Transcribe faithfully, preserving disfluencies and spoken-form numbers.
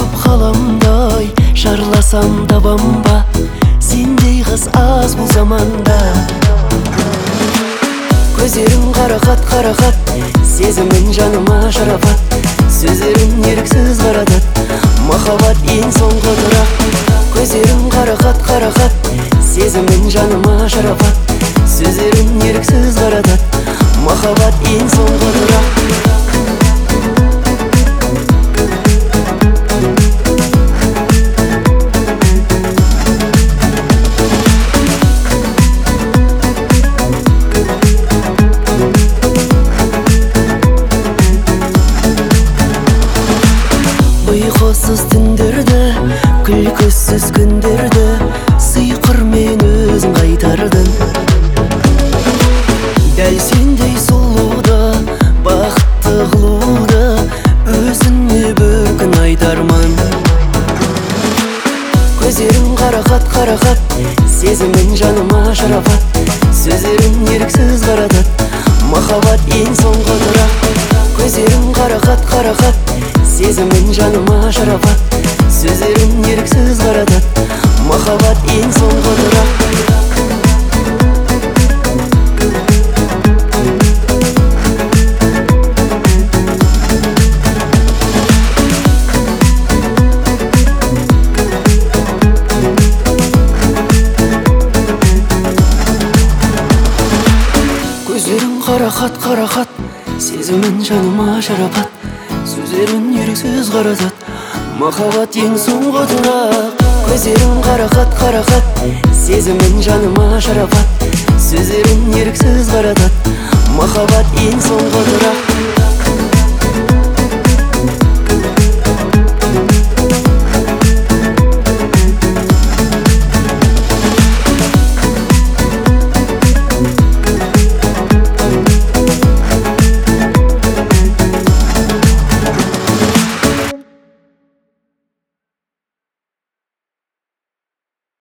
көп қаламдай жарласам табам ба, сендей қыз аз бұл заманда. Көздерің қарақат қарақат, сезімін жаныма шарапат, сөздерің еріксіз қаратат, махаббат ең соңғы тұрақ. Көздерің қарақат қарақат, сезімін жаныма шарапат, сөздерің еріксіз қаратат, махаббат ең соңғы тұрақ. Ұйқысыз түндерді, күлкісіз күндерді, сыйқырмен өзің қайтардың. Дәл сендей сұлуды, бақытты қылуды, өзіңе бір күн айтармын. Көздерің қарақат қарақат, сезімін жаныма шарапат, сөздерің еріксіз қаратат, махаббат ең соңғы тұрақ. Көздерің қарақат қарақат, сезімін жаныма шарапат, сөздерің еріксіз қаратат, махаббат ең соңғы тұрақ. Көздерің қарақат қарақат, сезімін жаныма шарапат, сөздерін еріксіз қаратат, махаббат ең соңғы тұрақ. Көздерің қарақат қарақат, сезімін жаныма шарапат, сөздерін еріксіз қаратат, махаббат ең соңғы тұрақ.